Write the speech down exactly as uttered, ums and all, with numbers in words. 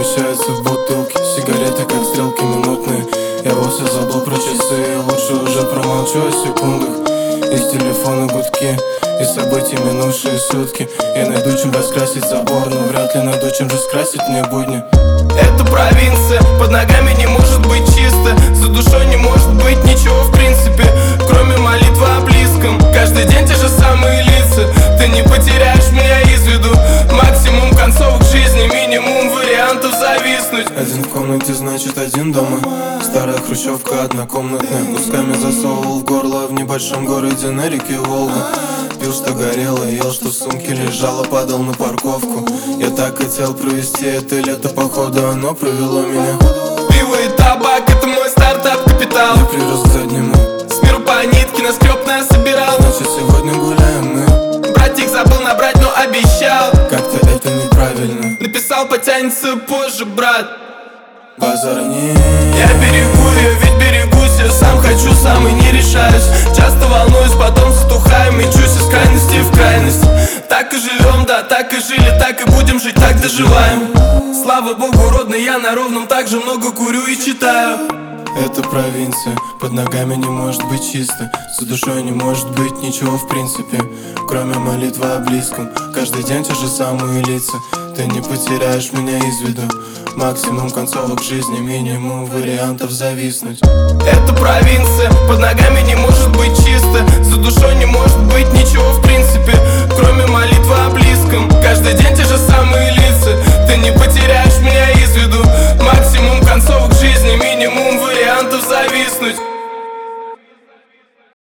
помещается в бутылке. Сигареты как стрелки минутные. Я вовсе забыл про часы, лучше уже промолчу о секундах. Из телефона гудки, из событий минувшие сутки. Я найду, чем раскрасить забор, но вряд ли найду, чем же скрасить мне будни. Это провинция, под ногами не может быть чисто. За душой не может быть ничего в принципе, кроме молитвы о близком. Каждый день те же самые лица, ты не потеряешь меня из виду. Максимум концовок жизни, минимум вариантов зависнуть. Один в комнате, значит один дома. Старая хрущевка однокомнатная. Кусками засовывал в горло в небольшом городе на реке Волга. Пил, что горело, ел, что в сумке лежало, падал на парковку. Я так хотел провести это лето, походу оно провело меня. Пиво и табак, это мой стартап-капитал. Я прирос к заднему. С миру по нитке, на скрёпное собирал. Значит сегодня гуляем мы. Братик забыл набрать, но обещал. Как-то это неправильно. Написал, потянется позже, брат. Базар не. Я берегу ее, ведь берегусь, я сам хочу, сам и не решаюсь. Часто волнуюсь, потом затухаю, мечусь из крайности в крайность. Так и живем, да, так и жили, так и будем жить, так доживаем. Слава богу, родный, я на ровном так же много курю и читаю. Это провинция, под ногами не может быть чисто. За душой не может быть ничего в принципе, кроме молитвы о близком. Каждый день те же самые лица, ты не потеряешь меня из виду. Максимум концовок жизни, минимум вариантов зависнуть. Это провинция, под ногами не может